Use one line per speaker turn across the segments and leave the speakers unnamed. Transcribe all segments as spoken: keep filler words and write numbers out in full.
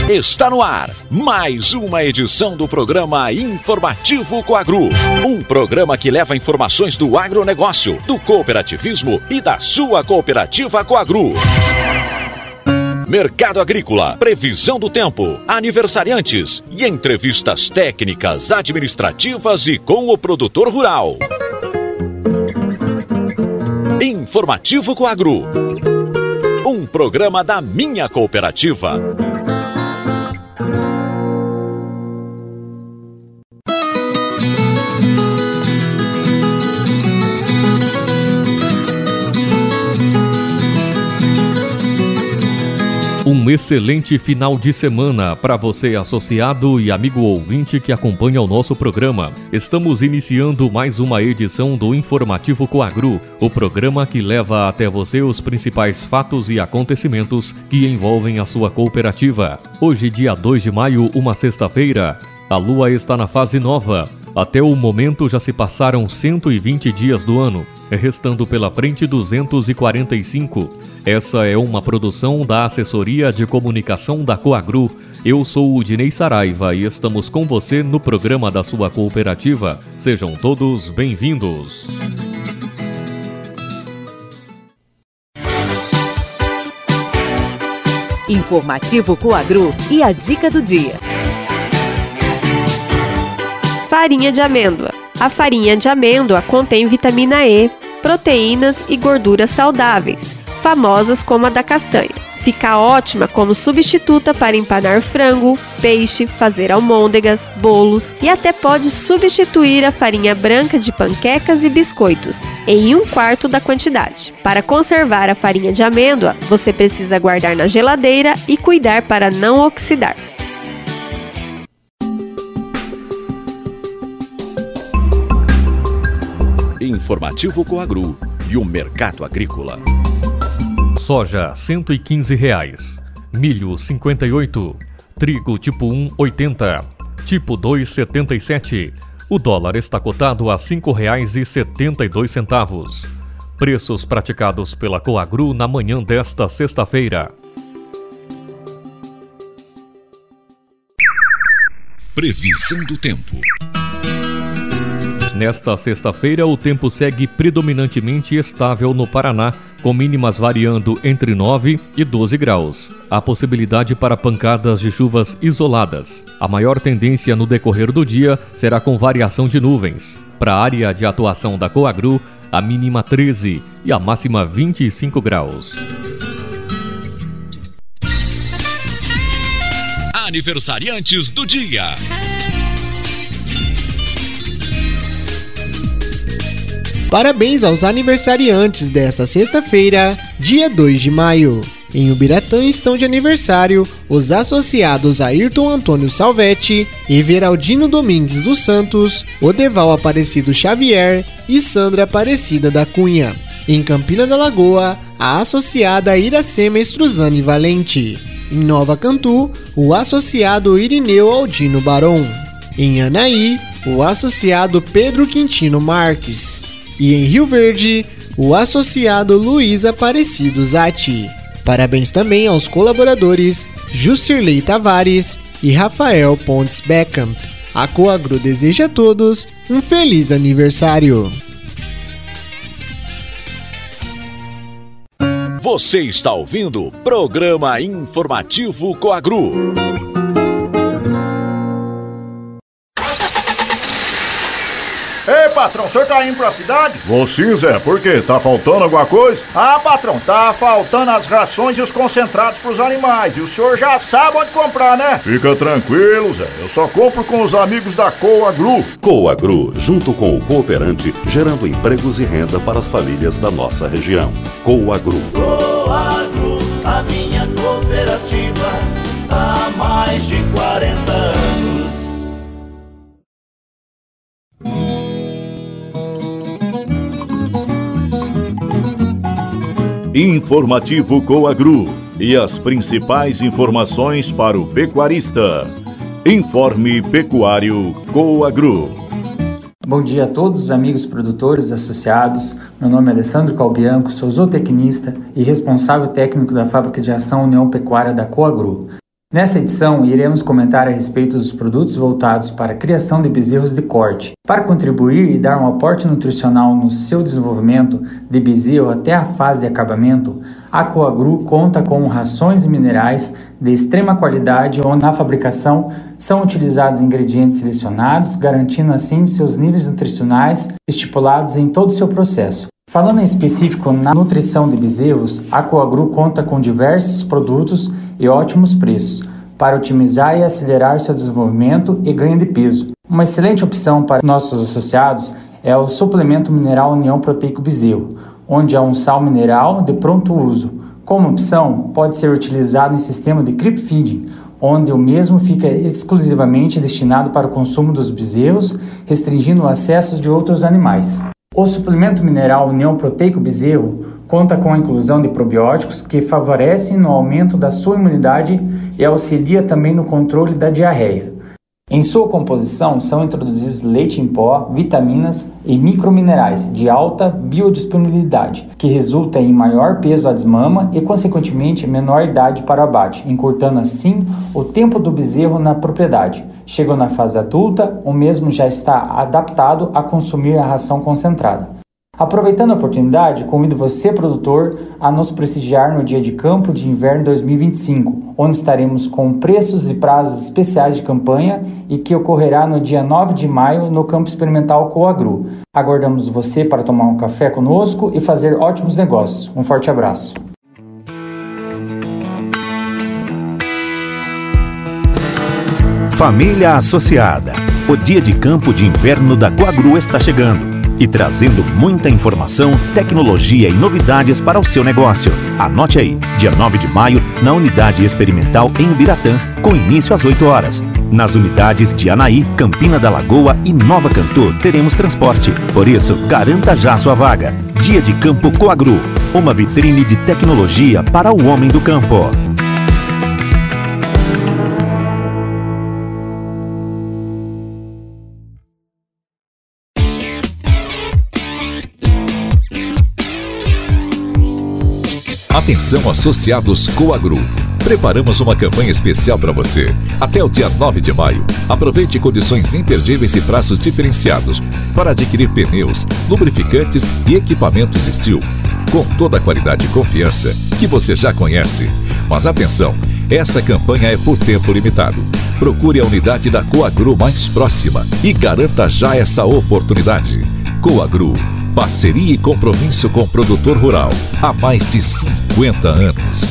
Está no ar mais uma edição do programa Informativo Coagro. Um programa que leva informações do agronegócio, do cooperativismo e da sua cooperativa Coagro. Mercado agrícola, previsão do tempo, aniversariantes e entrevistas técnicas, administrativas e com o produtor rural. Informativo Coagro. Um programa da minha cooperativa.
Um excelente final de semana para você, associado e amigo ouvinte que acompanha o nosso programa. Estamos iniciando mais uma edição do Informativo Coagro, o programa que leva até você os principais fatos e acontecimentos que envolvem a sua cooperativa. Hoje, dia dois de maio, uma sexta-feira, a lua está na fase nova. Até o momento já se passaram cento e vinte dias do ano, restando pela frente duzentos e quarenta e cinco. Essa é uma produção da Assessoria de Comunicação da Coagro. Eu sou o Dinei Saraiva e estamos com você no programa da sua cooperativa. Sejam todos bem-vindos.
Informativo Coagro e a dica do dia.
Farinha de amêndoa. A farinha de amêndoa contém vitamina E, proteínas e gorduras saudáveis, famosas como a da castanha. Fica ótima como substituta para empanar frango, peixe, fazer almôndegas, bolos e até pode substituir a farinha branca de panquecas e biscoitos, em um quarto da quantidade. Para conservar a farinha de amêndoa, você precisa guardar na geladeira e cuidar para não oxidar.
Informativo Coagro e o mercado agrícola.
Soja cento e quinze reais, milho cinquenta e oito, trigo tipo um oitenta, tipo dois setenta e sete. O dólar está cotado a cinco reais e setenta e dois centavos. Preços praticados pela Coagro na manhã desta sexta-feira.
Previsão do tempo.
Nesta sexta-feira, o tempo segue predominantemente estável no Paraná, com mínimas variando entre nove e doze graus. Há possibilidade para pancadas de chuvas isoladas. A maior tendência no decorrer do dia será com variação de nuvens. Para a área de atuação da Coagro, a mínima treze e a máxima vinte e cinco graus.
Aniversariantes do dia.
Parabéns aos aniversariantes desta sexta-feira, dia dois de maio. Em Ubiratã estão de aniversário os associados Ayrton Antônio Salvetti, Everaldino Domingues dos Santos, Odeval Aparecido Xavier e Sandra Aparecida da Cunha. Em Campina da Lagoa, a associada Iracema Estruzani Valente. Em Nova Cantu, o associado Irineu Aldino Baron. Em Anaí, o associado Pedro Quintino Marques. E em Rio Verde, o associado Luiz Aparecido Zatti. Parabéns também aos colaboradores Justirley Tavares e Rafael Pontes Beckham. A Coagro deseja a todos um feliz aniversário.
Você está ouvindo o programa Informativo Coagro.
Ei, patrão, o senhor tá indo pra cidade?
Vou sim, Zé. Por quê? Tá faltando alguma coisa?
Ah, patrão, tá faltando as rações e os concentrados pros animais. E o senhor já sabe onde comprar, né?
Fica tranquilo, Zé. Eu só compro com os amigos da Coagro.
Coagro, junto com o cooperante, gerando empregos e renda para as famílias da nossa região. Coagro.
Coagro, a minha cooperativa, há mais de quarenta anos.
Informativo Coagro e as principais informações para o pecuarista. Informe Pecuário Coagro.
Bom dia a todos os amigos produtores associados. Meu nome é Alessandro Calbianco, sou zootecnista e responsável técnico da Fábrica de Ração União Pecuária da Coagro. Nessa edição, iremos comentar a respeito dos produtos voltados para a criação de bezerros de corte. Para contribuir e dar um aporte nutricional no seu desenvolvimento de bezerro até a fase de acabamento, a Coagru conta com rações e minerais de extrema qualidade, onde na fabricação são utilizados ingredientes selecionados, garantindo assim seus níveis nutricionais estipulados em todo o seu processo. Falando em específico na nutrição de bezerros, a Coagru conta com diversos produtos e ótimos preços para otimizar e acelerar seu desenvolvimento e ganho de peso. Uma excelente opção para nossos associados é o suplemento mineral União Proteico Bezerro, onde é um sal mineral de pronto uso. Como opção, pode ser utilizado em sistema de creep feeding, onde o mesmo fica exclusivamente destinado para o consumo dos bezerros, restringindo o acesso de outros animais. O suplemento mineral União Proteico Bezerro conta com a inclusão de probióticos que favorecem no aumento da sua imunidade e auxilia também no controle da diarreia. Em sua composição são introduzidos leite em pó, vitaminas e microminerais de alta biodisponibilidade, que resulta em maior peso à desmama e, consequentemente, menor idade para o abate, encurtando assim o tempo do bezerro na propriedade. Chegou na fase adulta, o mesmo já está adaptado a consumir a ração concentrada. Aproveitando a oportunidade, convido você, produtor, a nos prestigiar no Dia de Campo de Inverno dois mil e vinte e cinco, onde estaremos com preços e prazos especiais de campanha e que ocorrerá no dia nove de maio no Campo Experimental Coagru. Aguardamos você para tomar um café conosco e fazer ótimos negócios. Um forte abraço.
Família Associada. O Dia de Campo de Inverno da Coagru está chegando e trazendo muita informação, tecnologia e novidades para o seu negócio. Anote aí, dia nove de maio, na Unidade Experimental em Ubiratã, com início às oito horas. Nas unidades de Anaí, Campina da Lagoa e Nova Cantô, teremos transporte. Por isso, garanta já sua vaga. Dia de Campo Coagru, uma vitrine de tecnologia para o homem do campo.
Atenção, associados Coagru. Preparamos uma campanha especial para você. Até o dia nove de maio, aproveite condições imperdíveis e prazos diferenciados para adquirir pneus, lubrificantes e equipamentos Steel, com toda a qualidade e confiança que você já conhece. Mas atenção, essa campanha é por tempo limitado. Procure a unidade da Coagru mais próxima e garanta já essa oportunidade. Coagru. Parceria e compromisso com o produtor rural há mais de cinquenta anos.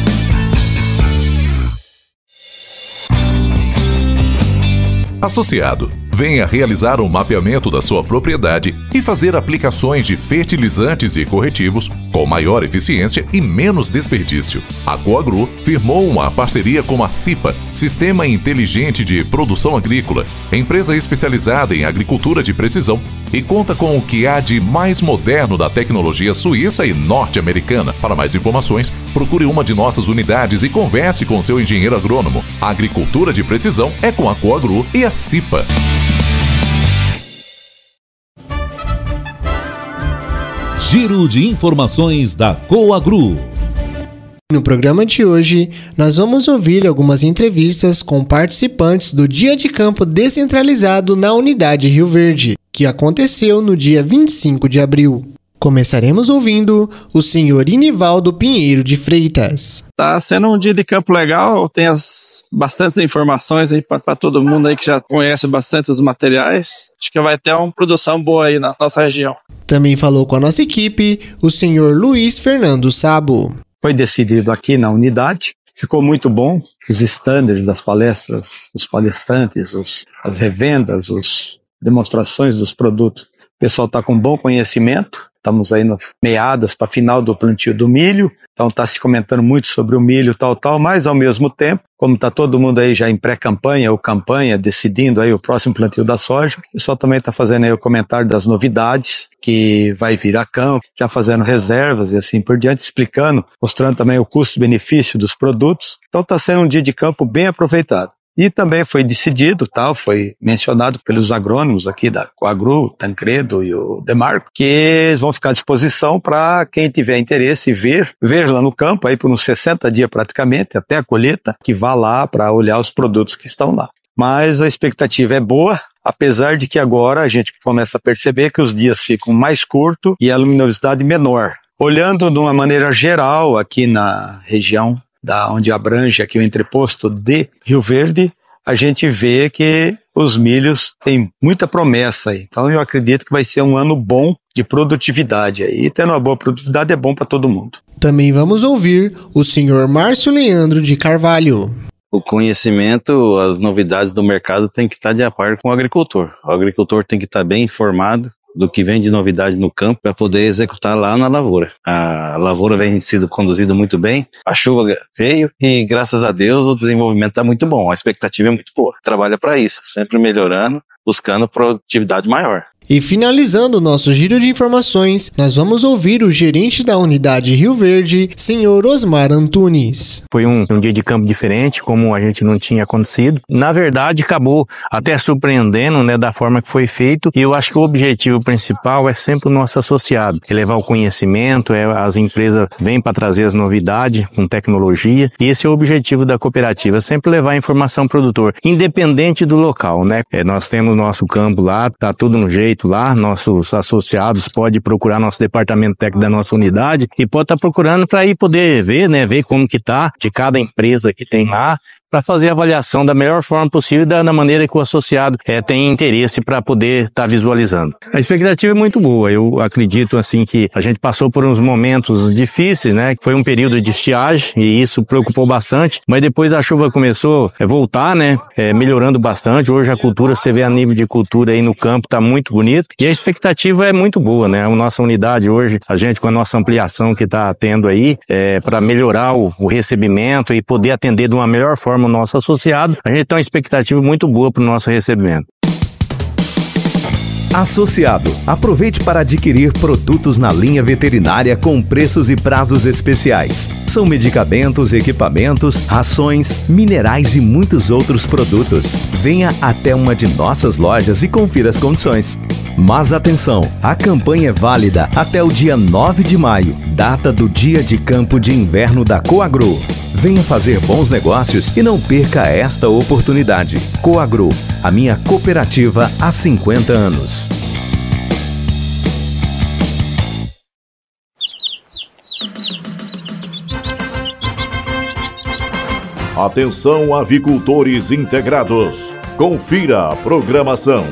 Associado, venha realizar um mapeamento da sua propriedade e fazer aplicações de fertilizantes e corretivos com maior eficiência e menos desperdício. A Coagru firmou uma parceria com a CIPA, Sistema Inteligente de Produção Agrícola, empresa especializada em agricultura de precisão, e conta com o que há de mais moderno da tecnologia suíça e norte-americana. Para mais informações, procure uma de nossas unidades e converse com seu engenheiro agrônomo. A agricultura de precisão é com a Coagru e a CIPA.
Giro de informações da Coagru.
No programa de hoje, nós vamos ouvir algumas entrevistas com participantes do Dia de Campo Descentralizado na Unidade Rio Verde, que aconteceu no dia vinte e cinco de abril. Começaremos ouvindo o senhor Inivaldo Pinheiro de Freitas.
Tá sendo um dia de campo legal, tem as bastantes informações aí para todo mundo aí que já conhece bastante os materiais. Acho que vai ter uma produção boa aí na nossa região.
Também falou com a nossa equipe o senhor Luiz Fernando Sabo.
Foi decidido aqui na unidade, ficou muito bom. Os standards das palestras, os palestrantes, os, as revendas, as demonstrações dos produtos. O pessoal está com bom conhecimento. Estamos aí no meadas para final do plantio do milho, então está se comentando muito sobre o milho tal, tal, mas ao mesmo tempo, como está todo mundo aí já em pré-campanha ou campanha, decidindo aí o próximo plantio da soja, o pessoal também está fazendo aí o comentário das novidades que vai vir a campo, já fazendo reservas e assim por diante, explicando, mostrando também o custo-benefício dos produtos. Então está sendo um dia de campo bem aproveitado. E também foi decidido, tal, foi mencionado pelos agrônomos aqui da Coagru, Tancredo e o Demarco, que eles vão ficar à disposição para quem tiver interesse ver, ver lá no campo, aí por uns sessenta dias praticamente, até a colheita, que vá lá para olhar os produtos que estão lá. Mas a expectativa é boa, apesar de que agora a gente começa a perceber que os dias ficam mais curtos e a luminosidade menor. Olhando de uma maneira geral aqui na região da onde abrange aqui o entreposto de Rio Verde, a gente vê que os milhos têm muita promessa aí. Então eu acredito que vai ser um ano bom de produtividade aí. E tendo uma boa produtividade é bom para todo mundo.
Também vamos ouvir o senhor Márcio Leandro de Carvalho.
O conhecimento, as novidades do mercado tem que estar de acordo com o agricultor. O agricultor tem que estar bem informado do que vem de novidade no campo para poder executar lá na lavoura. A lavoura vem sido conduzida muito bem, a chuva veio e graças a Deus o desenvolvimento está muito bom, a expectativa é muito boa. Trabalha para isso, sempre melhorando, buscando produtividade maior.
E finalizando o nosso giro de informações, nós vamos ouvir o gerente da unidade Rio Verde, senhor Osmar Antunes.
Foi um, um dia de campo diferente, como a gente não tinha acontecido. Na verdade, acabou até surpreendendo, né, da forma que foi feito. E eu acho que o objetivo principal é sempre o nosso associado, é levar o conhecimento, é, as empresas vêm para trazer as novidades com tecnologia. E esse é o objetivo da cooperativa, sempre levar a informação ao produtor, independente do local, né? É, nós temos nosso campo lá, tá tudo no jeito lá, nossos associados podem procurar nosso departamento técnico da nossa unidade e pode estar procurando para ir poder ver, né, ver como que tá de cada empresa que tem lá, para fazer a avaliação da melhor forma possível, da, da maneira que o associado é, tem interesse para poder estar tá visualizando. A expectativa é muito boa, eu acredito assim que a gente passou por uns momentos difíceis, né, foi um período de estiagem e isso preocupou bastante, mas depois a chuva começou a voltar, né, é, melhorando bastante. Hoje a cultura, você vê a nível de cultura aí no campo, tá muito bonito e a expectativa é muito boa, né, a nossa unidade hoje, a gente com a nossa ampliação que tá tendo aí, é, para melhorar o, o recebimento e poder atender de uma melhor forma o nosso associado, a gente tem uma expectativa muito boa para o nosso recebimento.
Associado, aproveite para adquirir produtos na linha veterinária com preços e prazos especiais. São medicamentos, equipamentos, rações, minerais e muitos outros produtos. Venha até uma de nossas lojas e confira as condições. Mas atenção, a campanha é válida até o dia nove de maio, data do Dia de Campo de Inverno da Coagru. Venha fazer bons negócios e não perca esta oportunidade. Coagru, a minha cooperativa há cinquenta anos.
Atenção, avicultores integrados. Confira a programação.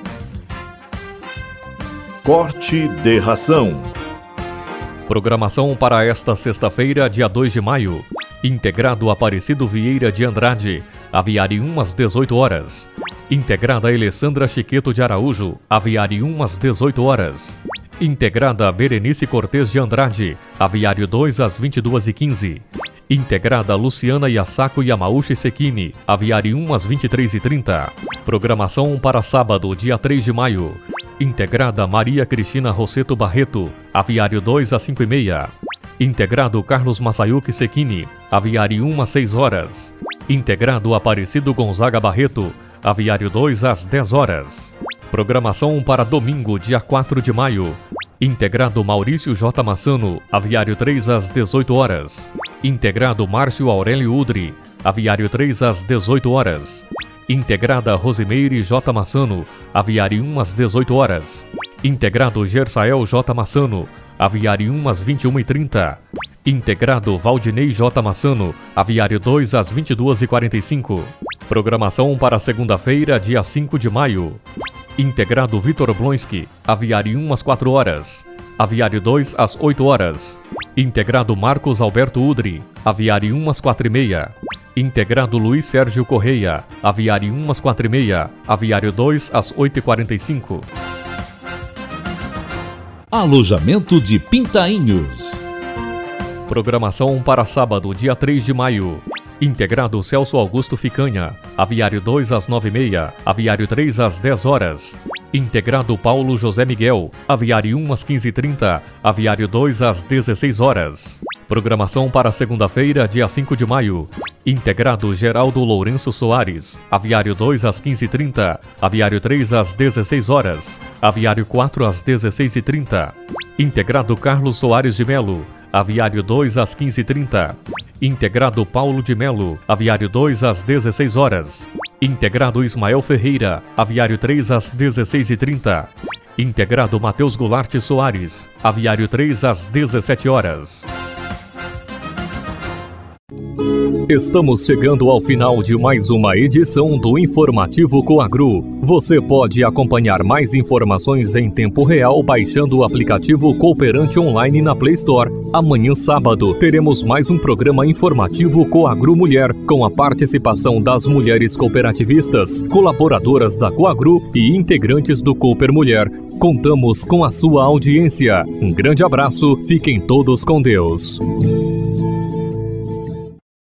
Corte de ração.
Programação para esta sexta-feira, dia dois de maio. Integrado Aparecido Vieira de Andrade, aviário um às dezoito horas. Integrada Alessandra Chiqueto de Araújo, aviário um às dezoito horas. Integrada Berenice Cortez de Andrade, aviário dois às vinte e duas e quinze. Integrada Luciana Yasako Yamauchi Sekini, aviário um às vinte e três e trinta. Programação para sábado, dia três de maio. Integrada Maria Cristina Rosseto Barreto, aviário dois às cinco e meia. Integrado Carlos Masayuki Sekini, aviário um às seis horas. Integrado Aparecido Gonzaga Barreto, aviário dois às dez horas. Programação para domingo, dia quatro de maio. Integrado Maurício J. Massano, aviário três às dezoito horas. Integrado Márcio Aurélio Udri, aviário três às dezoito horas. Integrada Rosimeire J. Massano, aviário um às dezoito horas. Integrado Gersael J. Massano, aviário um às vinte e uma e trinta. Integrado Valdinei J. Massano, aviário dois às vinte e duas e quarenta e cinco. Programação para segunda-feira, dia cinco de maio. Integrado Vitor Blonski, aviário um às quatro horas. Aviário dois às oito horas. Integrado Marcos Alberto Udri, aviário um às quatro e meia. Integrado Luiz Sérgio Correia, aviário um às quatro e meia. Aviário dois às oito e quarenta e cinco.
Alojamento de Pintainhos.
Programação para sábado, dia três de maio. Integrado Celso Augusto Ficanha, aviário dois às nove e meia, aviário três às dez horas. Integrado Paulo José Miguel, aviário um às quinze e trinta, aviário dois às dezesseis horas. Programação para segunda-feira, dia cinco de maio. Integrado Geraldo Lourenço Soares. Aviário dois às quinze e trinta. Aviário três às dezesseis horas. Aviário quatro às dezesseis e trinta. Integrado Carlos Soares de Melo. Aviário dois às quinze e trinta. Integrado Paulo de Melo. Aviário dois às dezesseis horas. Integrado Ismael Ferreira. Aviário três às dezesseis e trinta. Integrado Matheus Goulart Soares. Aviário três às dezessete horas. Estamos chegando ao final de mais uma edição do Informativo Coagro. Você pode acompanhar mais informações em tempo real baixando o aplicativo Cooperante Online na Play Store. Amanhã, sábado, teremos mais um programa informativo Coagro Mulher, com a participação das mulheres cooperativistas, colaboradoras da Coagro e integrantes do Cooper Mulher. Contamos com a sua audiência. Um grande abraço, fiquem todos com Deus.